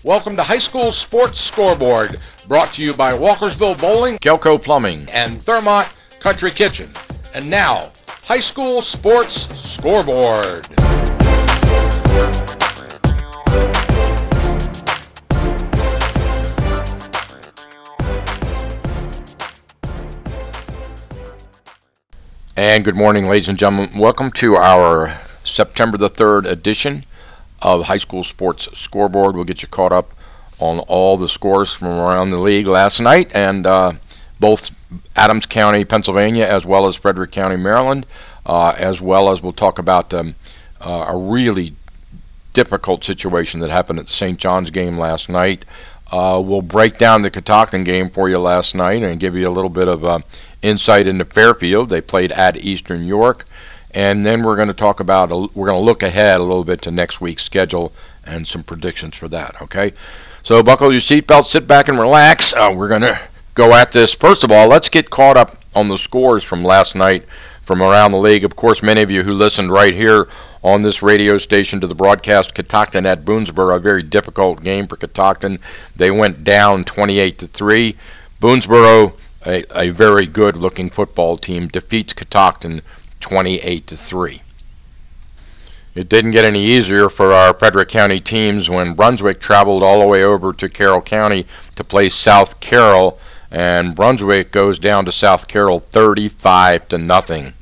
Welcome to High School Sports Scoreboard, brought to you by Walkersville Bowling, Kelco Plumbing, and Thermont Country Kitchen. And now, High School Sports Scoreboard. And good morning, ladies and gentlemen. Welcome to our September the 3rd edition of High School Sports Scoreboard. We'll get you caught up on all the scores from around the league last night, and both Adams County, Pennsylvania, as well as Frederick County, Maryland, as well as we'll talk about a really difficult situation that happened at the St. John's game last night. We'll break down the Catoctin game for you last night and give you a little bit of insight into Fairfield. They played at Eastern York. And then we're going to talk about, we're going to look ahead a little bit to next week's schedule and some predictions for that, okay? So buckle your seatbelt, sit back and relax. We're going to go at this. First of all, let's get caught up on the scores from last night from around the league. Of course, many of you who listened right here on this radio station to the broadcast, Catoctin at Boonesboro, a very difficult game for Catoctin. They went down 28-3. Boonesboro, a very good-looking football team, defeats Catoctin 28-3. It didn't get any easier for our Frederick County teams when Brunswick traveled all the way over to Carroll County to play South Carroll, and Brunswick goes down to South Carroll 35-0.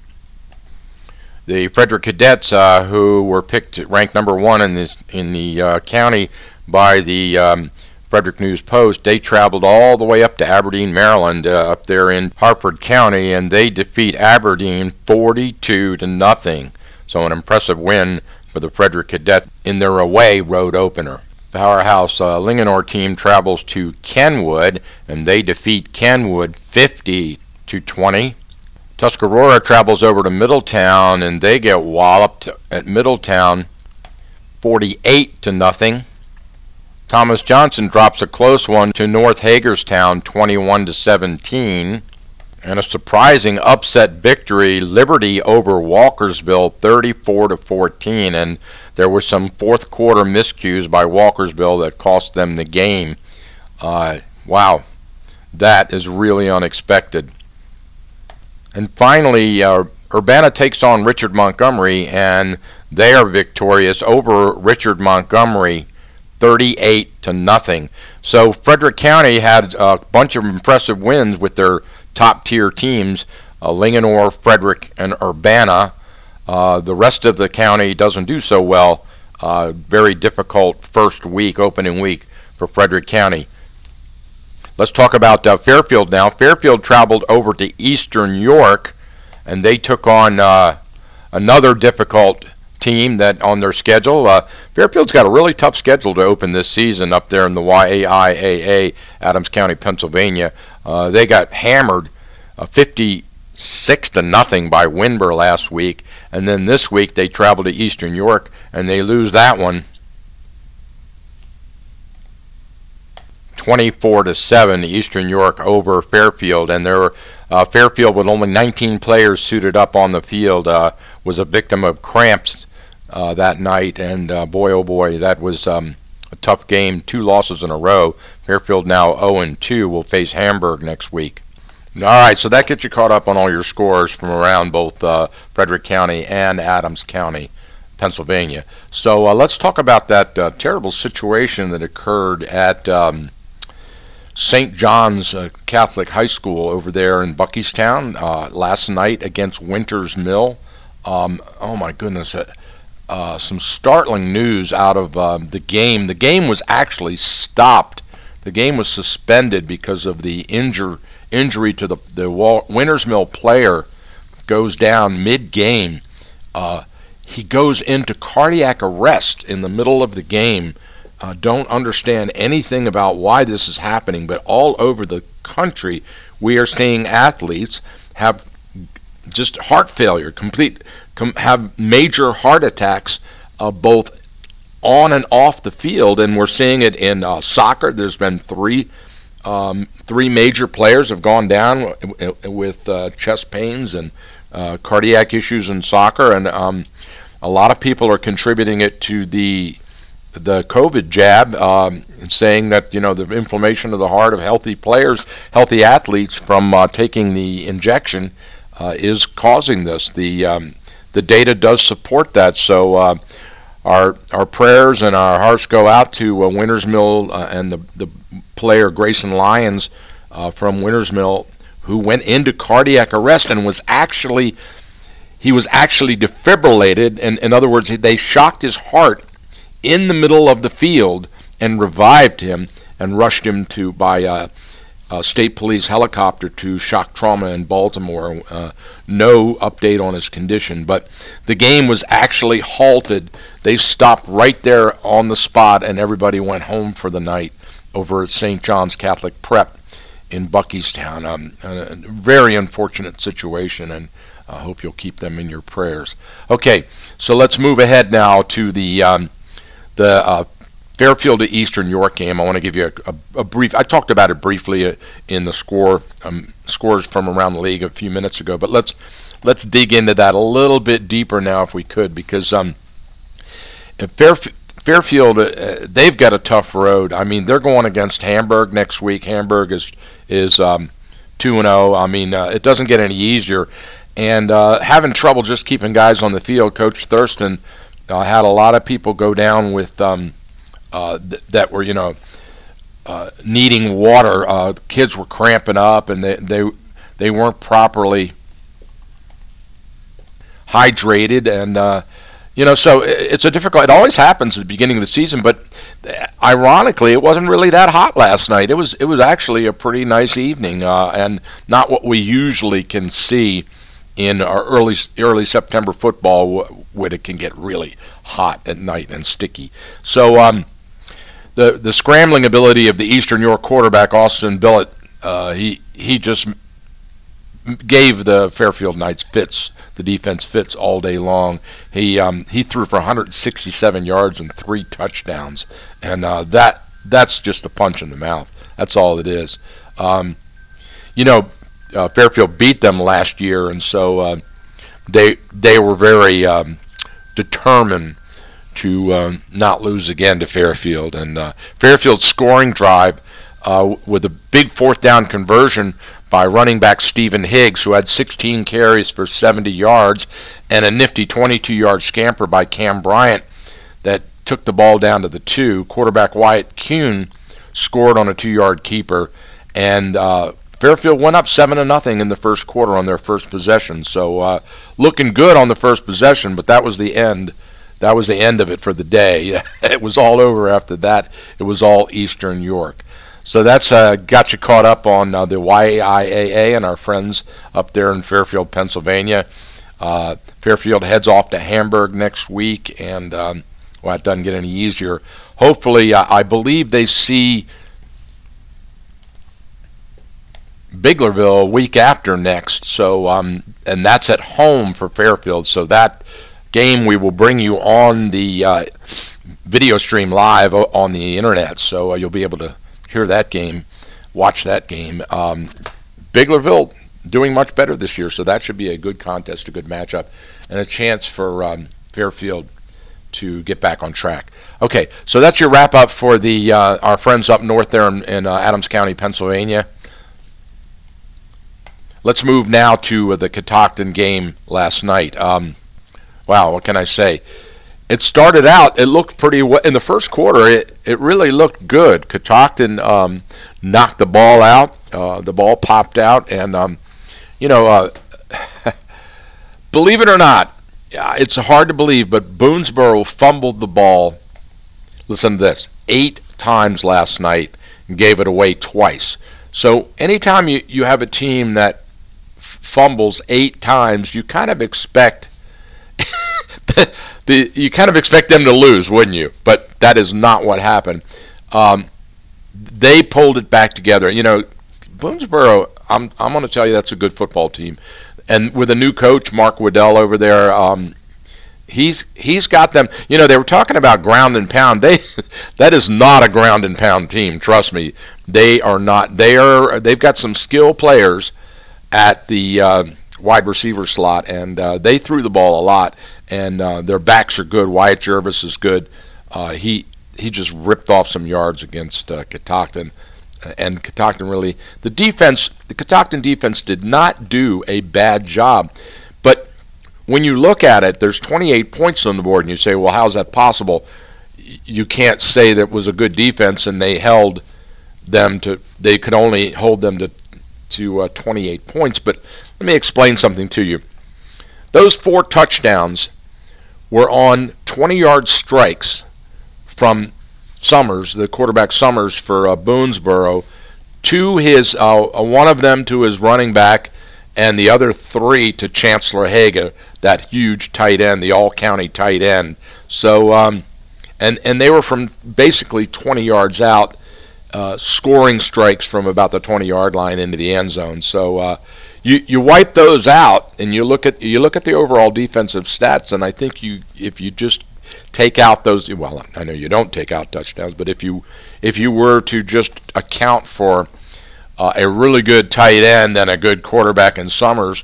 The Frederick Cadets, who were picked ranked number 1 in the county by the Frederick News Post, they traveled all the way up to Aberdeen, Maryland, up there in Harford County, and they defeat Aberdeen 42-0. So an impressive win for the Frederick Cadets in their away road opener. Powerhouse Linganore team travels to Kenwood, and they defeat Kenwood 50-20. Tuscarora travels over to Middletown, and they get walloped at Middletown 48-0. Thomas Johnson drops a close one to North Hagerstown 21-17. And a surprising upset victory, Liberty over Walkersville 34-14. And there were some fourth quarter miscues by Walkersville that cost them the game. Wow, that is really unexpected. And finally, Urbana takes on Richard Montgomery, and they are victorious over Richard Montgomery 38-0. So Frederick County had a bunch of impressive wins with their top-tier teams, Linganore, Frederick, and Urbana. The rest of the county doesn't do so well. Very difficult first week, opening week for Frederick County. Let's talk about Fairfield now. Fairfield traveled over to Eastern York, and they took on another difficult team that on their schedule. Fairfield's got a really tough schedule to open this season up there in the YAIAA, Adams County, Pennsylvania. They got hammered 56-0 by Winber last week, and then this week they travel to Eastern York and they lose that one 24-7. Eastern York over Fairfield, and Fairfield with only 19 players suited up on the field was a victim of cramps that night, and boy oh boy, that was a tough game. 2 losses in a row. Fairfield now 0-2 will face Hamburg next week. All right, so that gets you caught up on all your scores from around both Frederick County and Adams County, Pennsylvania. So let's talk about that terrible situation that occurred at St. John's Catholic High School over there in Buckystown last night against Winters Mill. Oh my goodness. Some startling news out of the game. The game was actually stopped. The game was suspended because of the injury to the Winters Mill player. Goes down mid-game. He goes into cardiac arrest in the middle of the game. Don't understand anything about why this is happening, but all over the country we are seeing athletes have just heart failure, have major heart attacks, both on and off the field, and we're seeing it in soccer. There's been three major players have gone down with chest pains and cardiac issues in soccer, and a lot of people are contributing it to the COVID jab. saying that the inflammation of the heart of healthy players, healthy athletes from taking the injection is causing this. The data does support that. So our prayers and our hearts go out to Winters Mill and the player Grayson Lyons from Winters Mill, who went into cardiac arrest and was actually defibrillated. And in other words, they shocked his heart in the middle of the field and revived him and rushed him by a state police helicopter to shock trauma in Baltimore. No update on his condition, but the game was actually halted. They stopped right there on the spot, and everybody went home for the night over at St. John's Catholic Prep in Buckystown. A very unfortunate situation, and I hope you'll keep them in your prayers. Okay, so let's move ahead now to the Fairfield to Eastern York game. I want to give you a brief. I talked about it briefly in the scores from around the league a few minutes ago, but let's dig into that a little bit deeper now, if we could, because Fairfield, they've got a tough road. I mean, they're going against Hamburg next week. Hamburg is 2-0. I mean, it doesn't get any easier. And having trouble just keeping guys on the field. Coach Thurston had a lot of people go down with that were needing water. Kids were cramping up, and they weren't properly hydrated, and so it's a difficult. It always happens at the beginning of the season, but ironically, it wasn't really that hot last night. It was actually a pretty nice evening, and not what we usually can see in our early September football, when it can get really hot at night and sticky. So the scrambling ability of the Eastern York quarterback Austin Billett, he just gave the Fairfield Knights fits, the defense fits all day long. He threw for 167 yards and 3 touchdowns, and that's just a punch in the mouth. That's all it is. Fairfield beat them last year, and so they were very determined to not lose again to Fairfield. And Fairfield's scoring drive with a big 4th down conversion by running back Stephen Higgs, who had 16 carries for 70 yards, and a nifty 22-yard scamper by Cam Bryant that took the ball down to the 2. Quarterback Wyatt Kuhn scored on a 2-yard keeper, and Fairfield went up 7-0 in the first quarter on their first possession. So looking good on the first possession, but that was the end. That was the end of it for the day. It was all over after that. It was all Eastern York. So that's got you caught up on the YIAA and our friends up there in Fairfield, Pennsylvania. Fairfield heads off to Hamburg next week, and it doesn't get any easier. Hopefully, I believe they see Biglerville a week after next. So, and that's at home for Fairfield. So that game we will bring you on the video stream live on the internet. So you'll be able to hear that game, watch that game. Biglerville doing much better this year, so that should be a good contest, a good matchup, and a chance for Fairfield to get back on track. Okay, so that's your wrap-up for the our friends up north there in Adams County, Pennsylvania. Let's move now to the Catoctin game last night. Wow, what can I say? It started out, it looked pretty well. In the first quarter, it really looked good. Catoctin knocked the ball out. The ball popped out. And, believe it or not, it's hard to believe, but Boonesboro fumbled the ball, listen to this, 8 times last night and gave it away twice. So anytime you have a team that fumbles 8 times, you kind of expect them to lose, wouldn't you? But that is not what happened. They pulled it back together. Boonesboro, I'm going to tell you, that's a good football team. And with a new coach, Mark Waddell over there, he's got them. They were talking about ground and pound. That is not a ground and pound team. Trust me, they are not. They've got some skilled players at the wide receiver slot, and they threw the ball a lot. And their backs are good. Wyatt Jervis is good. he just ripped off some yards against Catoctin. And Catoctin really, the Catoctin defense did not do a bad job. But when you look at it, there's 28 points on the board, and you say, well, how's that possible? You can't say that was a good defense, and they could only hold them to 28 points. But let me explain something to you. Those 4 touchdowns were on 20-yard strikes from Summers, the quarterback Summers for Boonesboro, to his one of them to his running back, and the other 3 to Chancellor Haga, that huge tight end, the all-county tight end. So, and they were from basically 20 yards out, scoring strikes from about the 20-yard line into the end zone. So you wipe those out, and you look at the overall defensive stats, and I think if you just take out those, well, I know you don't take out touchdowns, but if you were to just account for a really good tight end and a good quarterback in Summers,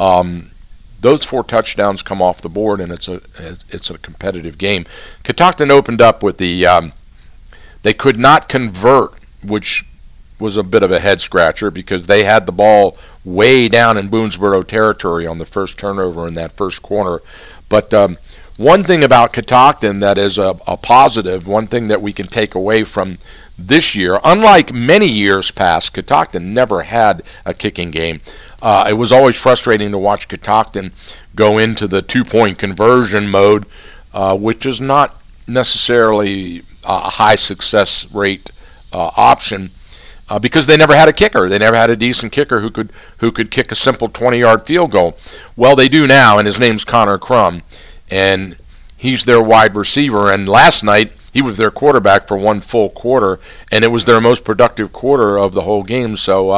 those 4 touchdowns come off the board, and it's a competitive game. Catoctin opened up with they could not convert, which was a bit of a head scratcher because they had the ball way down in Boonesboro territory on the first turnover in that first quarter. But one thing about Catoctin that is a positive, one thing that we can take away from this year, unlike many years past, Catoctin never had a kicking game. It was always frustrating to watch Catoctin go into the 2-point conversion mode, which is not necessarily a high success rate option, because they never had a kicker. They never had a decent kicker who could kick a simple 20-yard field goal. Well, they do now, and his name's Connor Crum, and he's their wide receiver. And last night he was their quarterback for one full quarter, and it was their most productive quarter of the whole game. So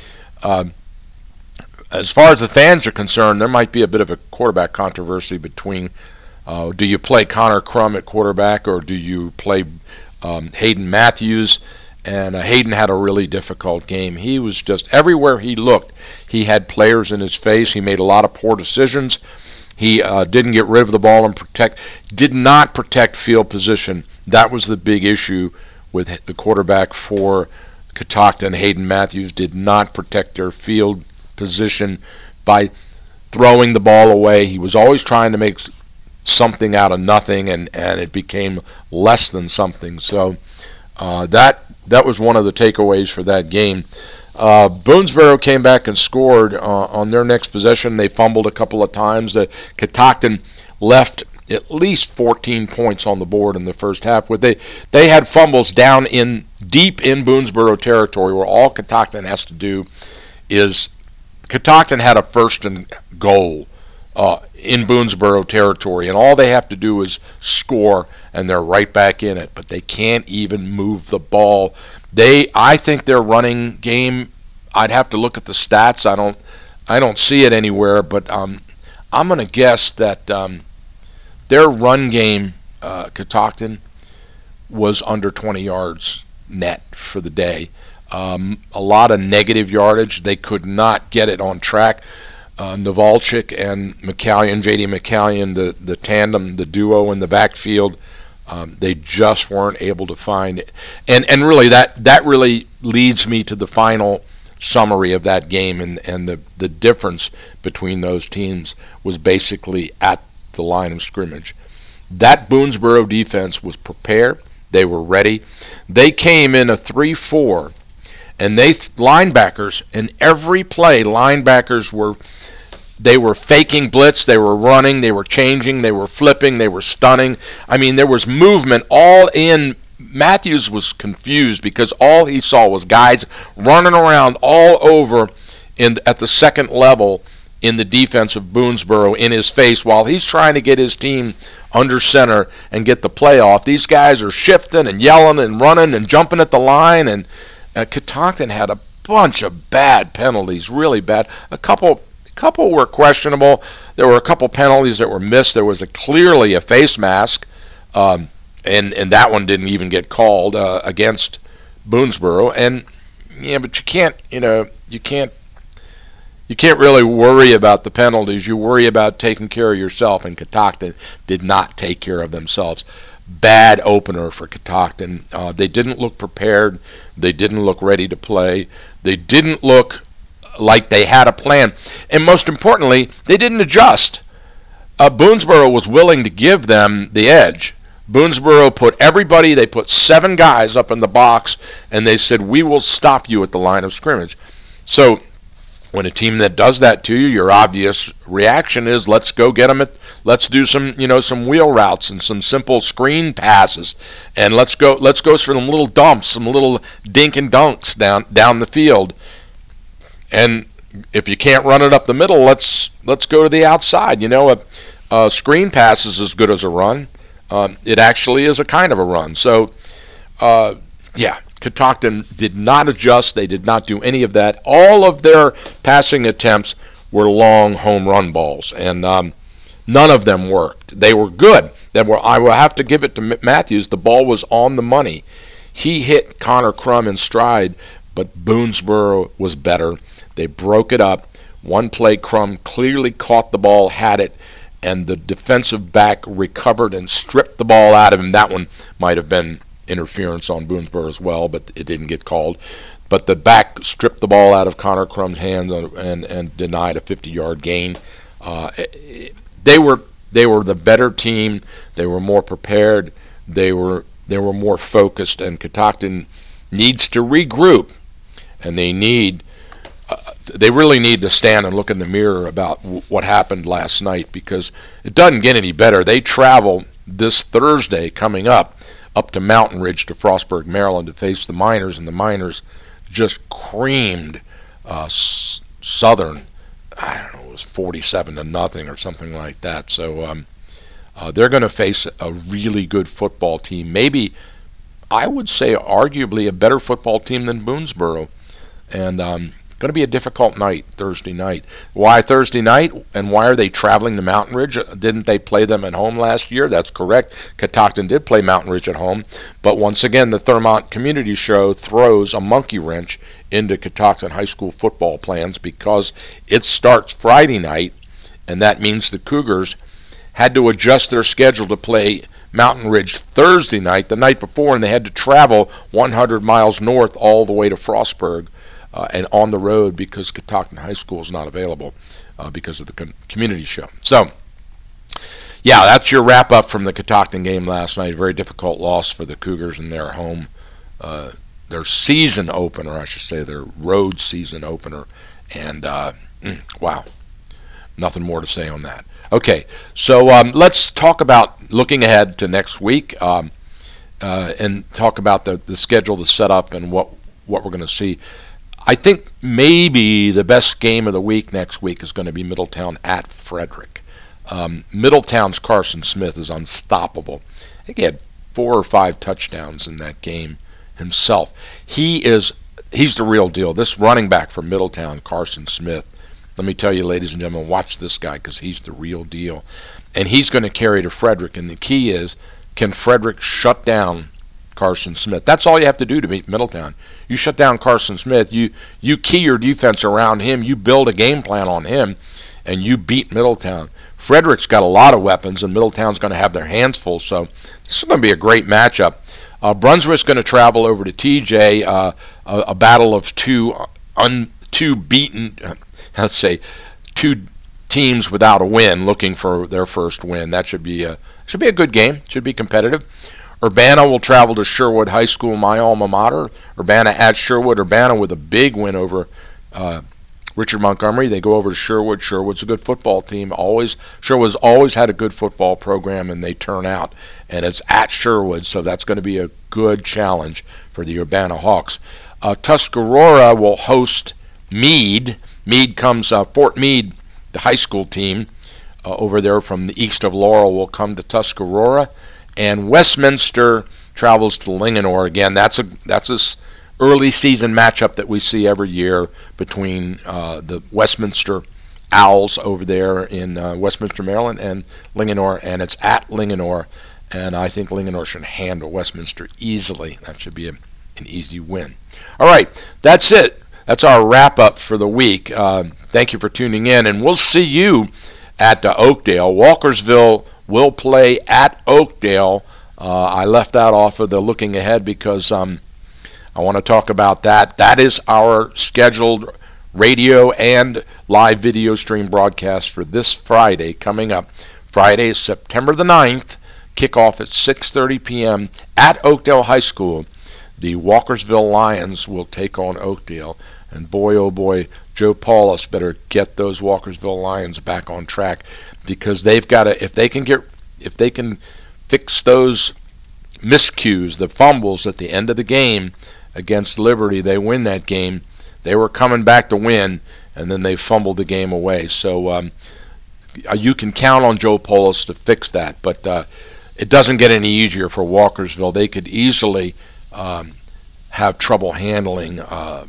as far as the fans are concerned, there might be a bit of a quarterback controversy between do you play Connor Crum at quarterback or do you play Hayden Matthews? And Hayden had a really difficult game. He was just, everywhere he looked, he had players in his face. He made a lot of poor decisions. He didn't get rid of the ball and did not protect field position. That was the big issue with the quarterback for Catoctin. Hayden Matthews did not protect their field position by throwing the ball away. He was always trying to make something out of nothing, and it became less than something. So that was one of the takeaways for that game. Boonesboro came back and scored on their next possession. They fumbled a couple of times. Catoctin left at least 14 points on the board in the first half. They had fumbles down deep in Boonesboro territory, where all Catoctin has to do is, Catoctin had a 1st and goal in Boonesboro territory, and all they have to do is score, and they're right back in it. But they can't even move the ball. I think their running game, I'd have to look at the stats. I don't see it anywhere, but I'm going to guess that their run game, Catoctin, was under 20 yards net for the day. A lot of negative yardage. They could not get it on track. Novalchik and McCallion, J.D. McCallion, the tandem, the duo in the backfield, they just weren't able to find it. And really, that really leads me to the final summary of that game, and the difference between those teams was basically at the line of scrimmage. That Boonesboro defense was prepared. They were ready. They came in a 3-4, and linebackers, in every play, linebackers were faking blitz, they were running, they were changing, they were flipping, they were stunning. I mean, there was movement all in. Matthews was confused because all he saw was guys running around all over at the second level in the defense of Boonesboro in his face while he's trying to get his team under center and get the play off. These guys are shifting and yelling and running and jumping at the line, and Catoctin had a bunch of bad penalties, really bad. A couple were questionable. There were a couple penalties that were missed. There was clearly a face mask, and that one didn't even get called against Boonesboro. And but you can't really worry about the penalties. You worry about taking care of yourself, and Catoctin did not take care of themselves. bad opener for Catoctin. They didn't look prepared. They didn't look ready to play. They didn't look like they had a plan. And most importantly, they didn't adjust. Boonesboro was willing to give them the edge. Boonesboro they put 7 guys up in the box, and they said, we will stop you at the line of scrimmage. So when a team that does that to you, your obvious reaction is, let's go get them let's do some wheel routes and some simple screen passes, and let's go for some little dumps, some little dink and dunks down the field. And if you can't run it up the middle, let's go to the outside. A screen pass is as good as a run. It actually is a kind of a run. So, Catoctin did not adjust. They did not do any of that. All of their passing attempts were long home run balls, and none of them worked. They were good. I will have to give it to Matthews. The ball was on the money. He hit Connor Crum in stride, but Boonesboro was better. They broke it up. One play, Crum clearly caught the ball, had it, and the defensive back recovered and stripped the ball out of him. That one might have been interference on Boonesboro as well, but it didn't get called. But the back stripped the ball out of Connor Crum's hands and denied a 50-yard gain. They were the better team. They were more prepared. They were more focused. And Catoctin needs to regroup, and they really need to stand and look in the mirror about what happened last night, because it doesn't get any better. They travel this Thursday coming up to Mountain Ridge to Frostburg, Maryland, to face the Miners, and the Miners just creamed Southern. I don't know, it was 47-0 or something like that. So they're going to face a really good football team. Maybe, I would say, arguably a better football team than Boonesboro. And going to be a difficult night, Thursday night. Why Thursday night, and why are they traveling to Mountain Ridge? Didn't they play them at home last year? That's correct. Catoctin did play Mountain Ridge at home. But once again, the Thurmont Community Show throws a monkey wrench into Catoctin High School football plans, because it starts Friday night, and that means the Cougars had to adjust their schedule to play Mountain Ridge Thursday night, the night before, and they had to travel 100 miles north all the way to Frostburg. And on the road, because Catoctin High School is not available because of the community show. So, that's your wrap-up from the Catoctin game last night. A very difficult loss for the Cougars in their home, their season opener, I should say, their road season opener. And, wow, nothing more to say on that. Okay, so let's talk about looking ahead to next week and talk about the schedule, the setup, and what we're going to see. I think maybe the best game of the week next week is going to be Middletown at Frederick. Middletown's Carson Smith is unstoppable. I think he had 4 or 5 touchdowns in that game himself. He's the real deal. This running back from Middletown, Carson Smith, let me tell you, ladies and gentlemen, watch this guy, because he's the real deal. And he's going to carry to Frederick, and the key is, can Frederick shut down Carson Smith? That's all you have to do to beat Middletown. You shut down Carson Smith, you key your defense around him, you build a game plan on him, and you beat Middletown. Frederick's got a lot of weapons, and Middletown's going to have their hands full, so this is going to be a great matchup. Brunswick's going to travel over to TJ, a battle of two teams without a win, looking for their first win. That should be a good game. Should be competitive. Urbana will travel to Sherwood High School, my alma mater. Urbana at Sherwood. Urbana with a big win over Richard Montgomery. They go over to Sherwood. Sherwood's a good football team. Sherwood's always had a good football program, and they turn out. And it's at Sherwood, so that's going to be a good challenge for the Urbana Hawks. Tuscarora will host Meade. Fort Meade, the high school team over there from the east of Laurel, will come to Tuscarora. And Westminster travels to Linganore. Again, that's this early season matchup that we see every year between the Westminster Owls over there in Westminster, Maryland, and Linganore, and it's at Linganore. And I think Linganore should handle Westminster easily. That should be an easy win. All right, that's it. That's our wrap-up for the week. Thank you for tuning in, and we'll see you at Oakdale. Walkersville will play at Oakdale I left that off of the looking ahead because I want to talk about that. That is our scheduled radio and live video stream broadcast for this Friday coming up. Friday, September the 9th, kickoff at 6:30 p.m. at Oakdale High School. The Walkersville Lions will take on Oakdale. And boy, oh boy, Joe Paulus better get those Walkersville Lions back on track, because they've got to, if they can fix those miscues, the fumbles at the end of the game against Liberty, they win that game. They were coming back to win, and then they fumbled the game away. So you can count on Joe Paulus to fix that, but it doesn't get any easier for Walkersville. They could easily have trouble handling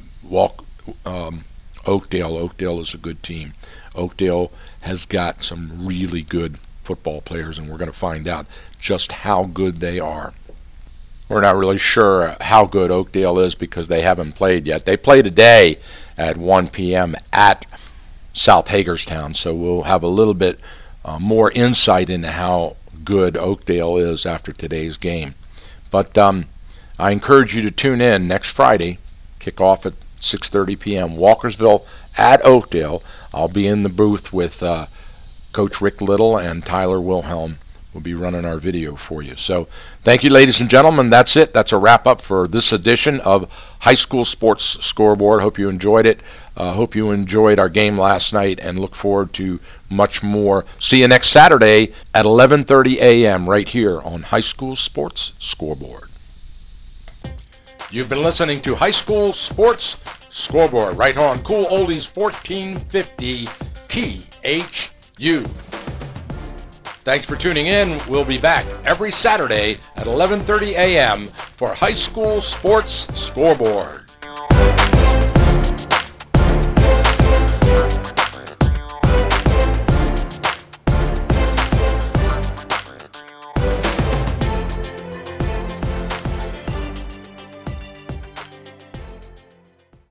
Oakdale. Oakdale is a good team. Oakdale has got some really good football players, and we're going to find out just how good they are. We're not really sure how good Oakdale is because they haven't played yet. They play today at 1 p.m. at South Hagerstown, so we'll have a little bit more insight into how good Oakdale is after today's game. But I encourage you to tune in next Friday, kickoff at 6:30 p.m. Walkersville at Oakdale. I'll be in the booth with Coach Rick Little and Tyler Wilhelm. We'll be running our video for you. So thank you, ladies and gentlemen. That's it. That's a wrap-up for this edition of High School Sports Scoreboard. Hope you enjoyed it. Hope you enjoyed our game last night, and look forward to much more. See you next Saturday at 11:30 a.m. right here on High School Sports Scoreboard. You've been listening to High School Sports Scoreboard right on Cool Oldies 1450 THU. Thanks for tuning in. We'll be back every Saturday at 11:30 a.m. for High School Sports Scoreboard.